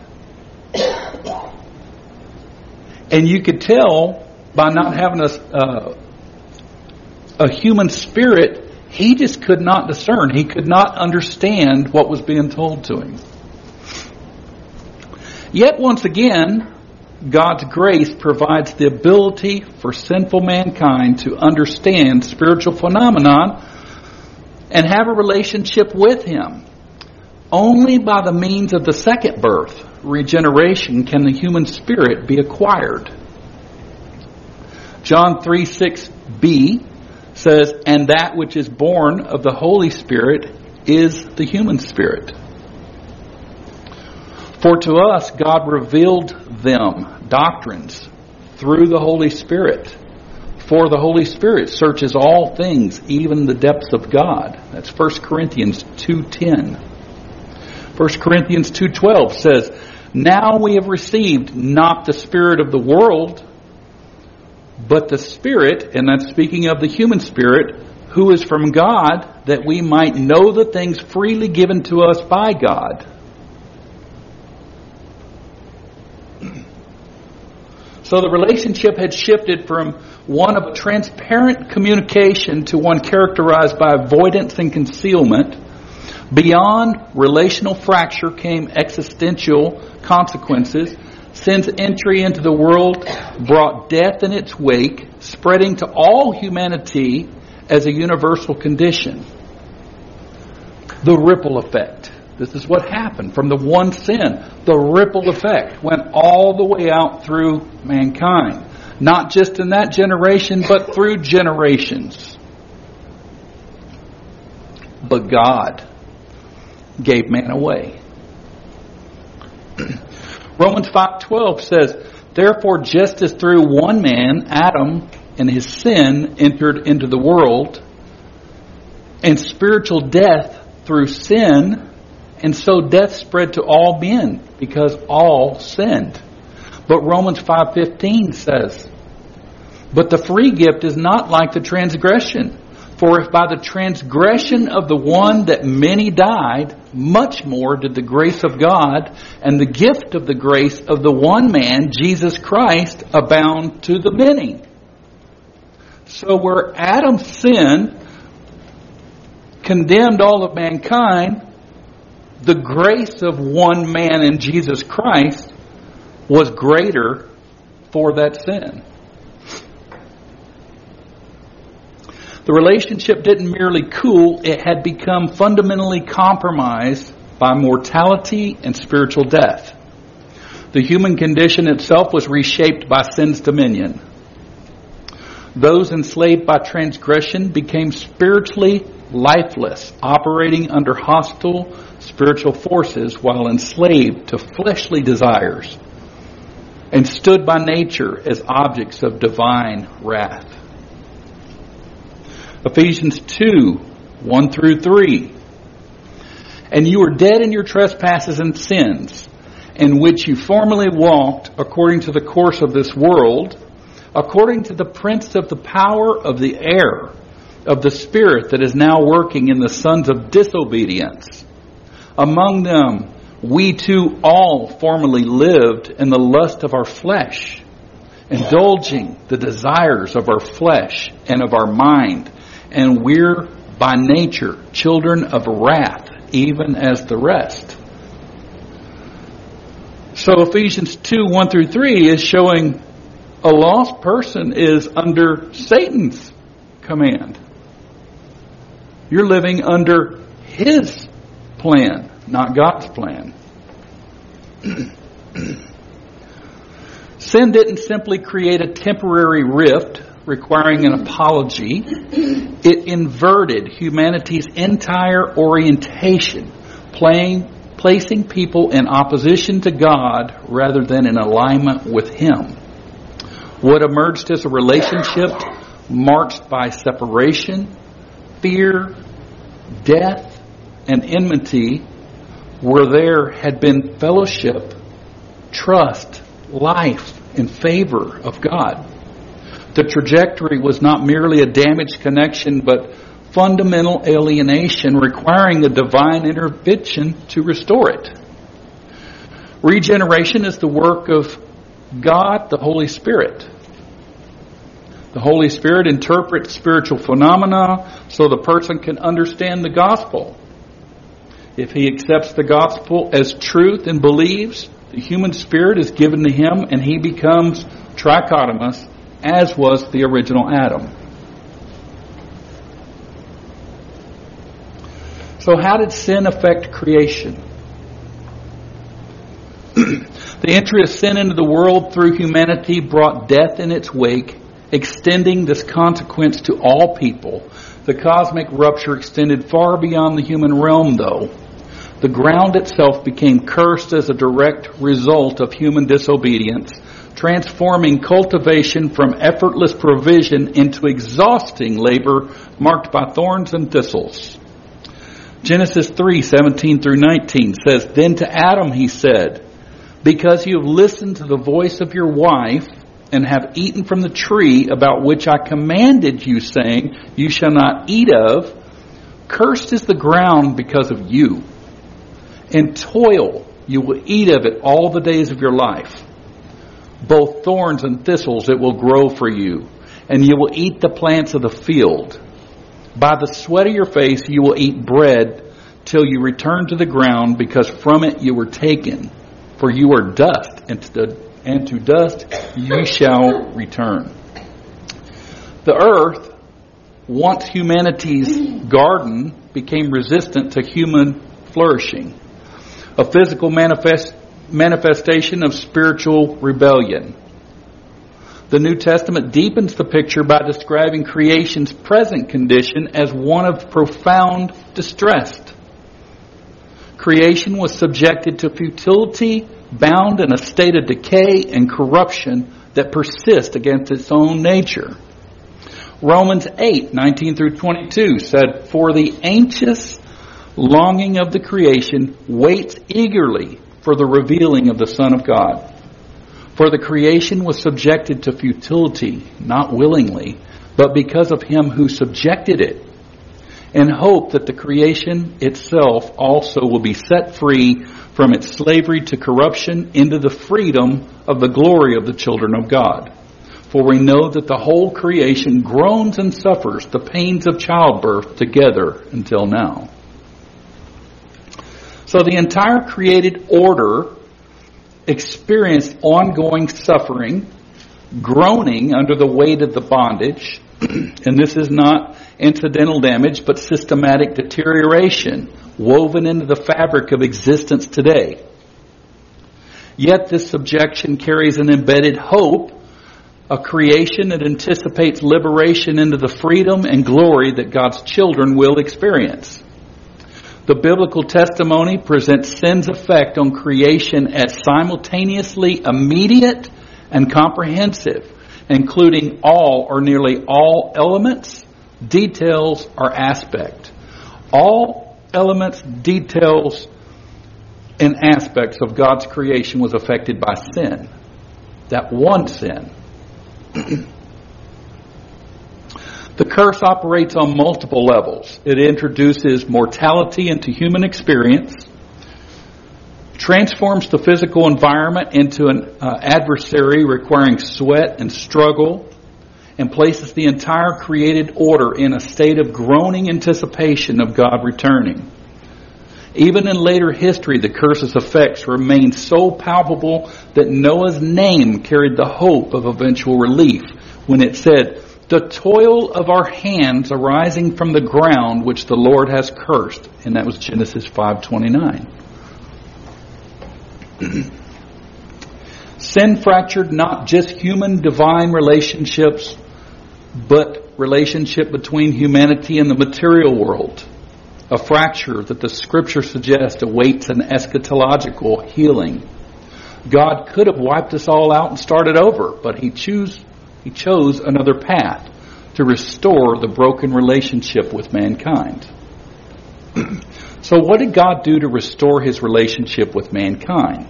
[SPEAKER 3] And you could tell by not having a human spirit, He just could not discern. He could not understand what was being told to him. Yet once again, God's grace provides the ability for sinful mankind to understand spiritual phenomenon and have a relationship with Him. Only by the means of the second birth, regeneration, can the human spirit be acquired. John 3:6b says, "And that which is born of the Holy Spirit is the human spirit." For to us God revealed them, doctrines, through the Holy Spirit. For the Holy Spirit searches all things, even the depths of God. That's 1 Corinthians 2:10. 1 Corinthians 2:12 says, "Now we have received not the spirit of the world, but the Spirit," and that's speaking of the human spirit, "who is from God, that we might know the things freely given to us by God." So the relationship had shifted from one of transparent communication to one characterized by avoidance and concealment. Beyond relational fracture came existential consequences. Sin's entry into the world brought death in its wake, spreading to all humanity as a universal condition. The ripple effect. This is what happened from the one sin. The ripple effect went all the way out through mankind. Not just in that generation, but through generations. But God gave man away. Romans 5:12 says, "Therefore, just as through one man, Adam, and his sin entered into the world, and spiritual death through sin, and so death spread to all men, because all sinned." But Romans 5:15 says, "But the free gift is not like the transgression. For if by the transgression of the one that many died, much more did the grace of God and the gift of the grace of the one man, Jesus Christ, abound to the many." So where Adam's sin condemned all of mankind, the grace of one man in Jesus Christ was greater for that sin. The relationship didn't merely cool, it had become fundamentally compromised by mortality and spiritual death. The human condition itself was reshaped by sin's dominion. Those enslaved by transgression became spiritually lifeless, operating under hostile spiritual forces while enslaved to fleshly desires, and stood by nature as objects of divine wrath. Ephesians 2:1-3. "And you were dead in your trespasses and sins, in which you formerly walked according to the course of this world, according to the prince of the power of the air, of the spirit that is now working in the sons of disobedience. Among them we too all formerly lived in the lust of our flesh, indulging the desires of our flesh and of our mind, and we're by nature children of wrath, even as the rest." So Ephesians 2:1-3 is showing a lost person is under Satan's command. You're living under his plan, not God's plan. Sin didn't simply create a temporary rift requiring an apology. It inverted humanity's entire orientation, placing people in opposition to God rather than in alignment with Him. What emerged as a relationship marked by separation, fear, death, and enmity, where there had been fellowship, trust, life, and favor of God. The trajectory was not merely a damaged connection, but fundamental alienation requiring a divine intervention to restore it. Regeneration is the work of God, the Holy Spirit. The Holy Spirit interprets spiritual phenomena so the person can understand the gospel. If he accepts the gospel as truth and believes, the human spirit is given to him and he becomes trichotomous, as was the original Adam. So how did sin affect creation? The entry of sin into the world through humanity brought death in its wake, extending this consequence to all people. The cosmic rupture extended far beyond the human realm, though. The ground itself became cursed as a direct result of human disobedience, transforming cultivation from effortless provision into exhausting labor marked by thorns and thistles. Genesis 3:17 through 19 says, "Then to Adam he said, 'Because you have listened to the voice of your wife and have eaten from the tree about which I commanded you, saying, you shall not eat of, cursed is the ground because of you. In toil you will eat of it all the days of your life. Both thorns and thistles it will grow for you, and you will eat the plants of the field. By the sweat of your face you will eat bread till you return to the ground, because from it you were taken. For you are dust, and to dust you shall return.'" The earth, once humanity's garden, became resistant to human flourishing, a physical manifestation of spiritual rebellion. The New Testament deepens the picture by describing creation's present condition as one of profound distress. Creation was subjected to futility, bound in a state of decay and corruption that persists against its own nature. Romans 8:19 through 22 said, "For the anxious longing of the creation waits eagerly for the revealing of the Son of God. For the creation was subjected to futility, not willingly, but because of him who subjected it, in hope that the creation itself also will be set free from its slavery to corruption into the freedom of the glory of the children of God. For we know that the whole creation groans and suffers the pains of childbirth together until now." So the entire created order experienced ongoing suffering, groaning under the weight of the bondage, and this is not incidental damage, but systematic deterioration woven into the fabric of existence today. Yet this subjection carries an embedded hope, a creation that anticipates liberation into the freedom and glory that God's children will experience. The biblical testimony presents sin's effect on creation as simultaneously immediate and comprehensive, including all or nearly all elements, details, or aspect. All elements, details, and aspects of God's creation was affected by sin. That one sin. The curse operates on multiple levels. It introduces mortality into human experience, transforms the physical environment into an adversary requiring sweat and struggle, and places the entire created order in a state of groaning anticipation of God returning. Even in later history, the curse's effects remained so palpable that Noah's name carried the hope of eventual relief when it said, "The toil of our hands arising from the ground which the Lord has cursed." And that was Genesis 5:29. Sin fractured not just human-divine relationships, but relationship between humanity and the material world. A fracture that the Scripture suggests awaits an eschatological healing. God could have wiped us all out and started over, but He chose another path to restore the broken relationship with mankind. So what did God do to restore His relationship with mankind?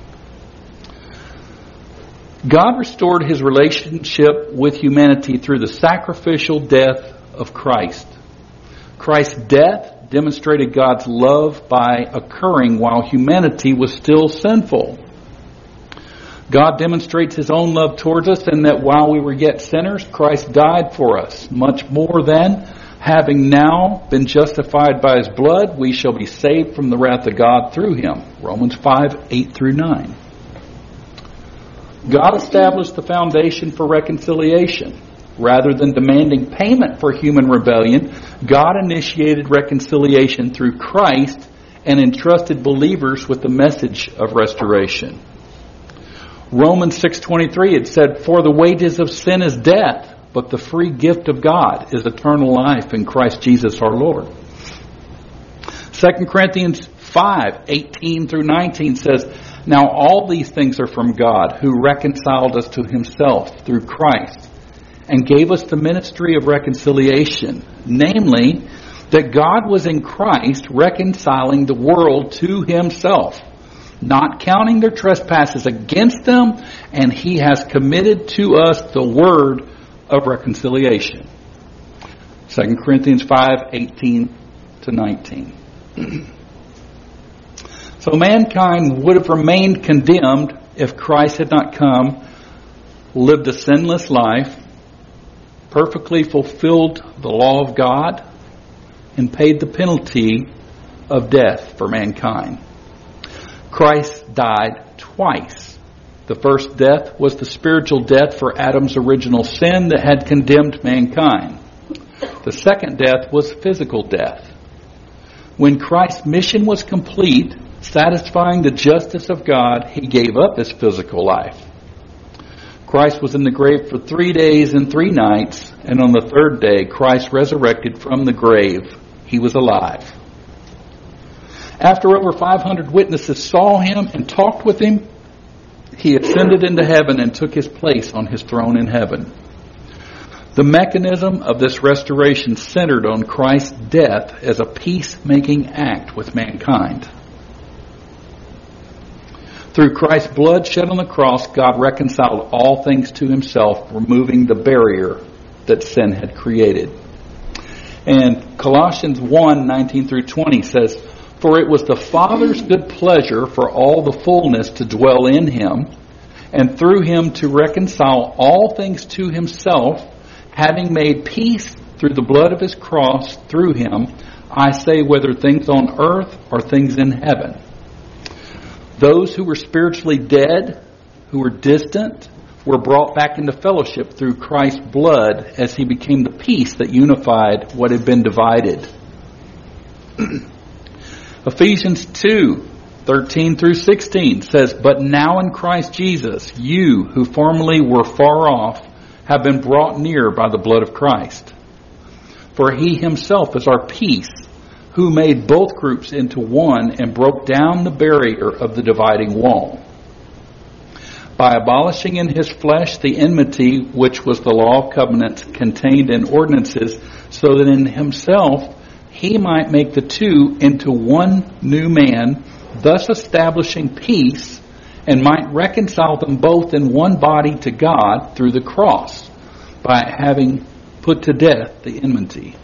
[SPEAKER 3] God restored His relationship with humanity through the sacrificial death of Christ. Christ's death demonstrated God's love by occurring while humanity was still sinful. God demonstrates His own love towards us in that while we were yet sinners, Christ died for us. Much more than, having now been justified by His blood, we shall be saved from the wrath of God through Him. Romans 5:8-9. God established the foundation for reconciliation. Rather than demanding payment for human rebellion, God initiated reconciliation through Christ and entrusted believers with the message of restoration. Romans 6:23, it said, "For the wages of sin is death, but the free gift of God is eternal life in Christ Jesus our Lord." 2 Corinthians 5:18-19 says, "Now all these things are from God, who reconciled us to Himself through Christ, and gave us the ministry of reconciliation, namely, that God was in Christ reconciling the world to Himself, not counting their trespasses against them, and He has committed to us the word of reconciliation." 2 Corinthians 5:18-19. So mankind would have remained condemned if Christ had not come, lived a sinless life, perfectly fulfilled the law of God, and paid the penalty of death for mankind. Christ died twice. The first death was the spiritual death for Adam's original sin that had condemned mankind. The second death was physical death. When Christ's mission was complete, satisfying the justice of God, He gave up His physical life. Christ was in the grave for 3 days and 3 nights, and on the third day, Christ resurrected from the grave. He was alive. After over 500 witnesses saw Him and talked with Him, He ascended into heaven and took His place on His throne in heaven. The mechanism of this restoration centered on Christ's death as a peacemaking act with mankind. Through Christ's blood shed on the cross, God reconciled all things to Himself, removing the barrier that sin had created. And Colossians 1:19-20 says, "For it was the Father's good pleasure for all the fullness to dwell in Him, and through Him to reconcile all things to Himself, having made peace through the blood of His cross through Him, I say whether things on earth or things in heaven." Those who were spiritually dead, who were distant, were brought back into fellowship through Christ's blood as He became the peace that unified what had been divided. Ephesians 2:13-16 says, "But now in Christ Jesus, you who formerly were far off have been brought near by the blood of Christ. For He Himself is our peace, who made both groups into one and broke down the barrier of the dividing wall, by abolishing in His flesh the enmity which was the law of covenants contained in ordinances, so that in Himself He might make the two into one new man, thus establishing peace, and might reconcile them both in one body to God through the cross, by having put to death the enmity."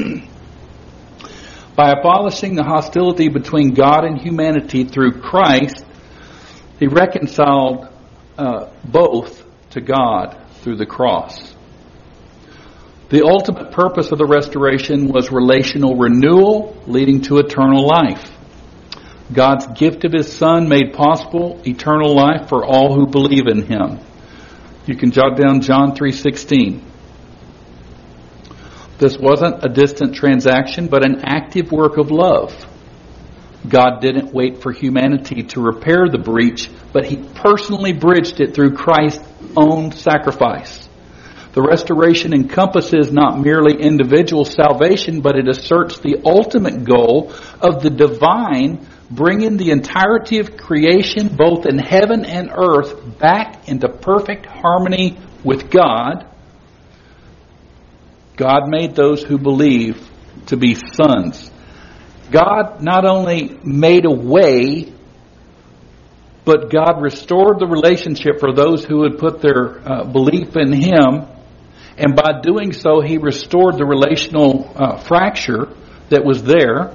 [SPEAKER 3] By abolishing the hostility between God and humanity through Christ, He reconciled both to God through the cross. The ultimate purpose of the restoration was relational renewal, leading to eternal life. God's gift of His Son made possible eternal life for all who believe in Him. You can jot down John 3:16. This wasn't a distant transaction, but an active work of love. God didn't wait for humanity to repair the breach, but He personally bridged it through Christ's own sacrifice. The restoration encompasses not merely individual salvation, but it asserts the ultimate goal of the divine bringing the entirety of creation, both in heaven and earth, back into perfect harmony with God. God made those who believe to be sons. God not only made a way, but God restored the relationship for those who had put their belief in Him. And by doing so, He restored the relational fracture that was there.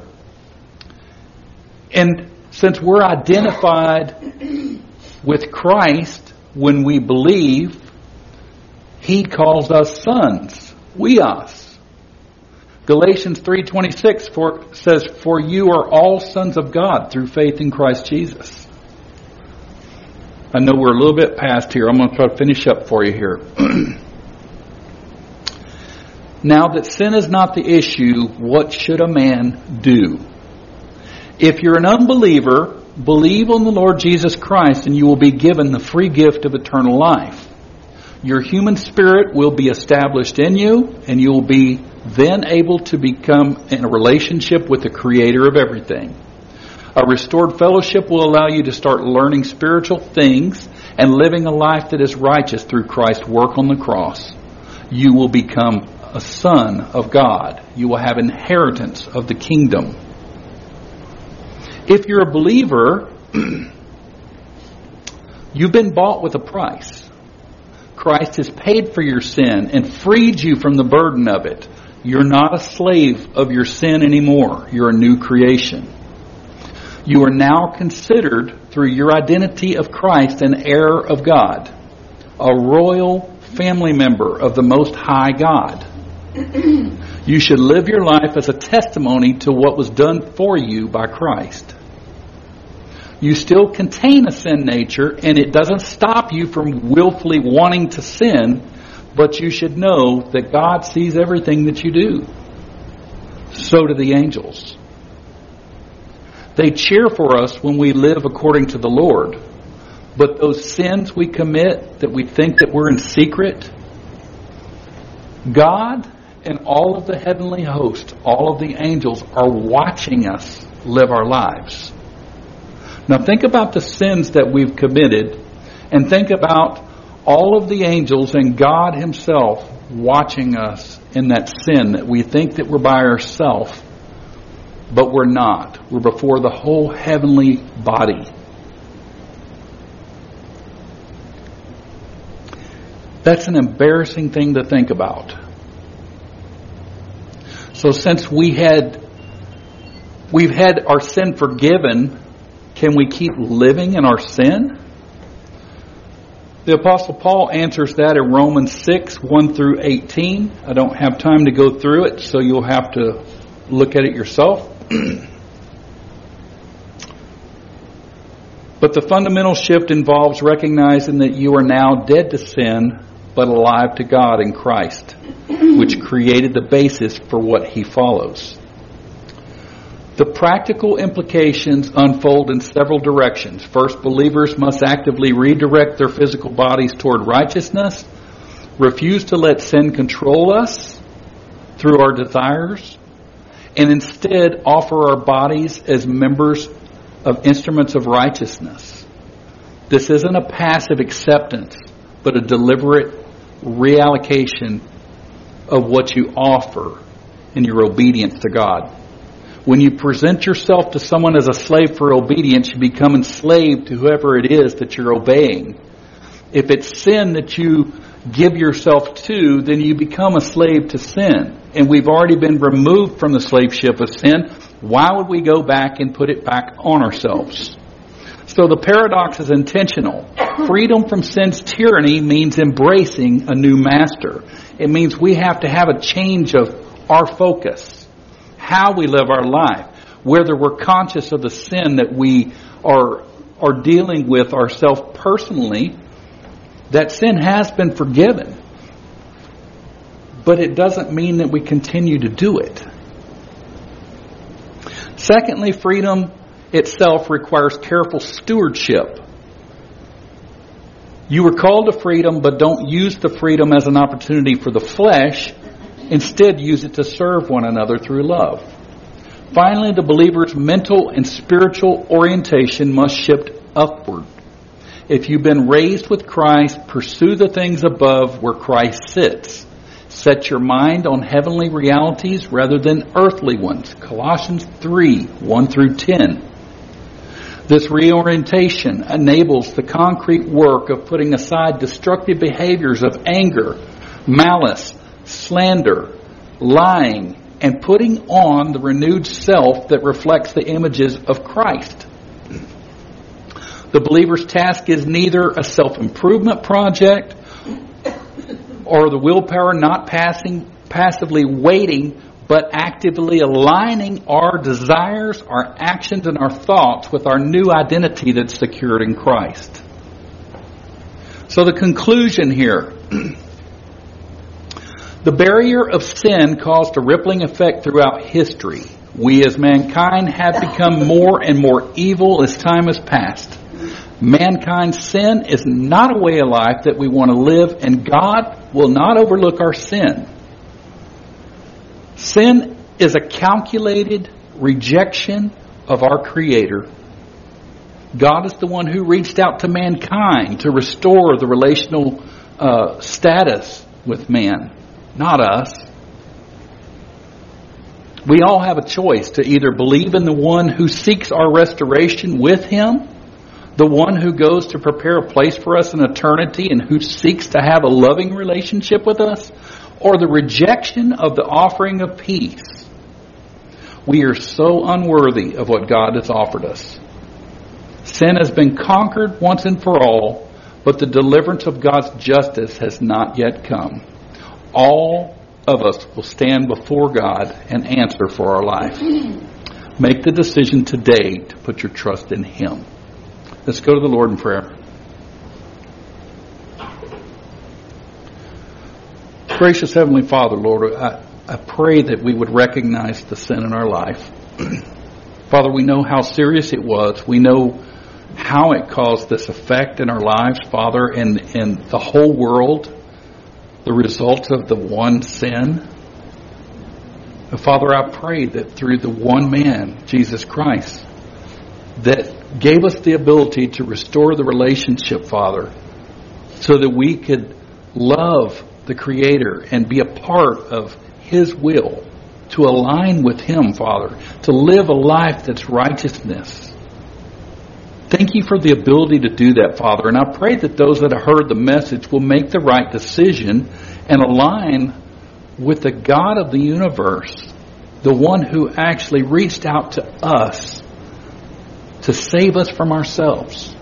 [SPEAKER 3] And since we're identified with Christ, when we believe, He calls us sons, weos. Galatians 3:26 says, "For you are all sons of God through faith in Christ Jesus." I know we're a little bit past here. I'm going to try to finish up for you here. Now that sin is not the issue, what should a man do? If you're an unbeliever, believe on the Lord Jesus Christ and you will be given the free gift of eternal life. Your human spirit will be established in you and you will be then able to become in a relationship with the Creator of everything. A restored fellowship will allow you to start learning spiritual things and living a life that is righteous through Christ's work on the cross. You will become a son of God. You will have inheritance of the kingdom. If you're a believer, you've been bought with a price. Christ has paid for your sin and freed you from the burden of it. You're not a slave of your sin anymore. You're a new creation. You are now considered, through your identity of Christ, an heir of God, a royal family member of the Most High God. You should live your life as a testimony to what was done for you by Christ. You still contain a sin nature, and it doesn't stop you from willfully wanting to sin, but you should know that God sees everything that you do. So do the angels. They cheer for us when we live according to the Lord, but those sins we commit that we think that we're in secret, God and all of the heavenly host, all of the angels are watching us live our lives. Now think about the sins that we've committed and think about all of the angels and God Himself watching us in that sin that we think that we're by ourselves, but we're not. We're before the whole heavenly body. That's an embarrassing thing to think about. So since we've had our sin forgiven, can we keep living in our sin? The Apostle Paul answers that in Romans 6:1-18. I don't have time to go through it, so you'll have to look at it yourself. But the fundamental shift involves recognizing that you are now dead to sin, but alive to God in Christ, which created the basis for what He follows. The practical implications unfold in several directions. First, believers must actively redirect their physical bodies toward righteousness, refuse to let sin control us through our desires, and instead offer our bodies as members of instruments of righteousness. This isn't a passive acceptance, but a deliberate reallocation of what you offer in your obedience to God. When you present yourself to someone as a slave for obedience, you become enslaved to whoever it is that you're obeying. If it's sin that you give yourself to, then you become a slave to sin. And we've already been removed from the slaveship of sin. Why would we go back and put it back on ourselves? So the paradox is intentional. Freedom from sin's tyranny means embracing a new master. It means we have to have a change of our focus, how we live our life, whether we're conscious of the sin that we are dealing with ourselves personally. That sin has been forgiven, but it doesn't mean that we continue to do it. Secondly, freedom itself requires careful stewardship. You were called to freedom, but don't use the freedom as an opportunity for the flesh. Instead, use it to serve one another through love. Finally, the believer's mental and spiritual orientation must shift upward. If you've been raised with Christ, pursue the things above where Christ sits. Set your mind on heavenly realities rather than earthly ones. Colossians 3:1-10. This reorientation enables the concrete work of putting aside destructive behaviors of anger, malice, slander, lying, and putting on the renewed self that reflects the images of Christ. The believer's task is neither a self-improvement project or the willpower not passively waiting, but actively aligning our desires, our actions, and our thoughts with our new identity that's secured in Christ. So the conclusion here. The barrier of sin caused a rippling effect throughout history. We as mankind have become more and more evil as time has passed. Mankind's sin is not a way of life that we want to live, and God will not overlook our sin. Sin is a calculated rejection of our Creator. God is the one who reached out to mankind to restore the relational status with man, not us. We all have a choice to either believe in the one who seeks our restoration with Him, the one who goes to prepare a place for us in eternity and who seeks to have a loving relationship with us, or the rejection of the offering of peace. We are so unworthy of what God has offered us. Sin has been conquered once and for all, but the deliverance of God's justice has not yet come. All of us will stand before God and answer for our life. Make the decision today to put your trust in Him. Let's go to the Lord in prayer. Gracious Heavenly Father, Lord, I pray that we would recognize the sin in our life. Father, we know how serious it was. We know how it caused this effect in our lives, Father, and the whole world, the result of the one sin. And Father, I pray that through the one man, Jesus Christ, that gave us the ability to restore the relationship, Father, so that we could love the Creator and be a part of His will, to align with Him, Father, to live a life that's righteousness. Thank You for the ability to do that, Father. And I pray that those that have heard the message will make the right decision and align with the God of the universe, the one who actually reached out to us to save us from ourselves,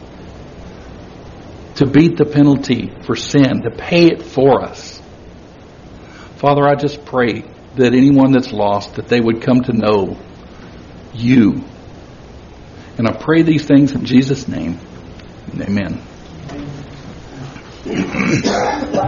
[SPEAKER 3] to beat the penalty for sin, to pay it for us. Father, I just pray that anyone that's lost, that they would come to know You. And I pray these things in Jesus' name. Amen.